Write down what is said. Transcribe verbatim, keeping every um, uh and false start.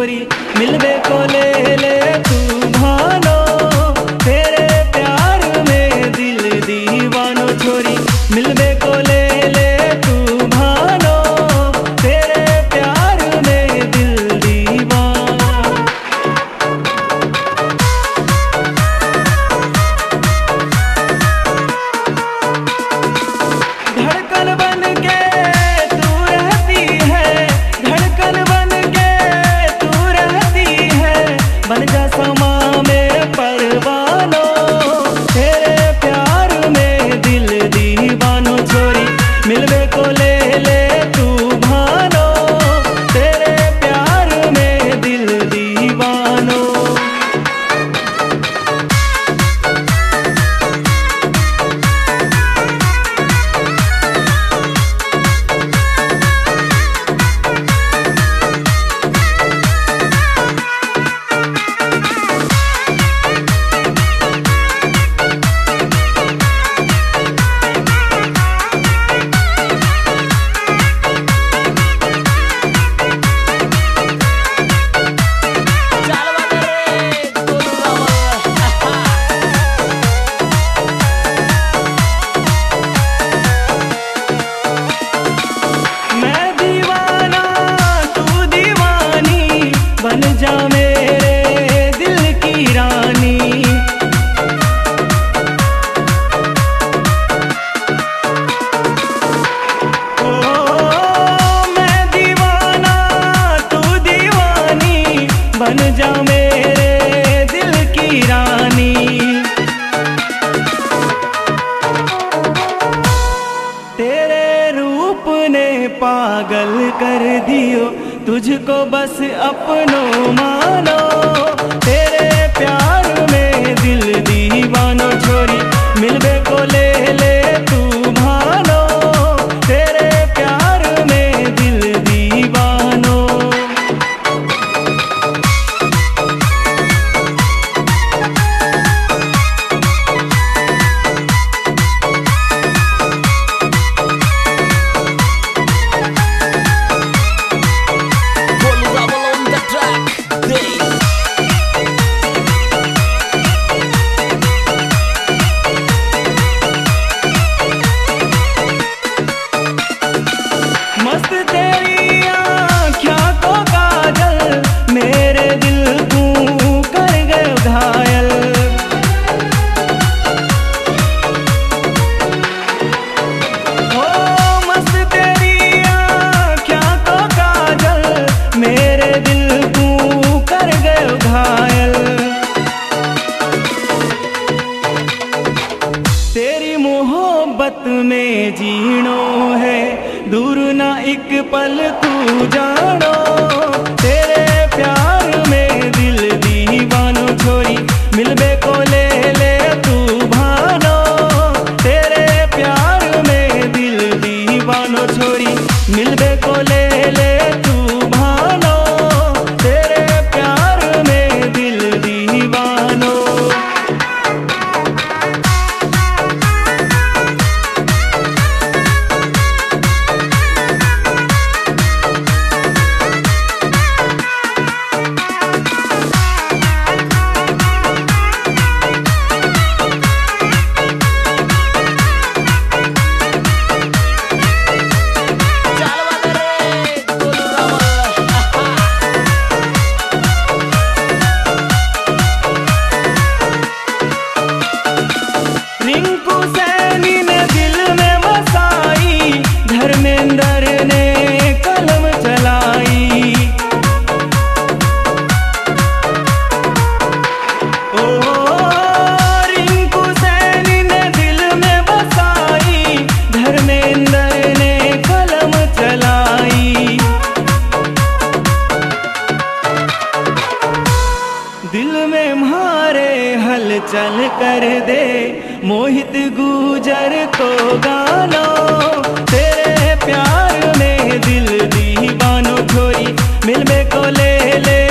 छोरी मिलबे को ले ले तू भानो, तेरे प्यार में दिल दीवानो छोरी मिलबे को ले ले तू भानो, तेरे प्यार में दिल दीवानो। धड़कन बन के तू रहती है, धड़कन बन के तू रहती है, बन जा समा में परवानो, तेरे प्यार में दिल दीवानो छोरी मिलबे को ले ले तू भानो, तेरे प्यार में दिल दीवानो। बन जा मेरे दिल की रानी, ओ मैं दीवाना तू दीवानी, बन जा मेरे दिल की रानी। तेरे रूप ने पागल कर दियो, तुझको बस अपनों मानो, तेरे प्यार में दिल दीवानो छोरी मिलबे को ले ले तू भानो, तेरे प्यार में दिल दीवानो। मस्त तेरी आँखों को काजल, मेरे दिल को कर गए घायल, ओ मस्त तेरी आँखों को काजल, मेरे दिल को कर गए घायल। तेरी मोहब्बत में जीनो है, दूर ना एक पल तू जानो, तेरे प्यार में दिल दीवानो छोरी मिलबे को ले ले तू भानो, तेरे प्यार में दिल दीवानो छोरी मिलबे को ले ले तू भानो, तेरे प्यार में दिल दीवानो। रिंकू सैनी ने दिल में बसाई, धर्मेंद्र ने कलम चलाई, ओ रिंकू सैनी ने दिल में बसाई, धर्मेंद्र ने कलम चलाई। दिल में मारे हलचल कर दे, मोहित गुजर को गानो, तेरे प्यार में दिल दीवानो छोरी मिलबे को ले ले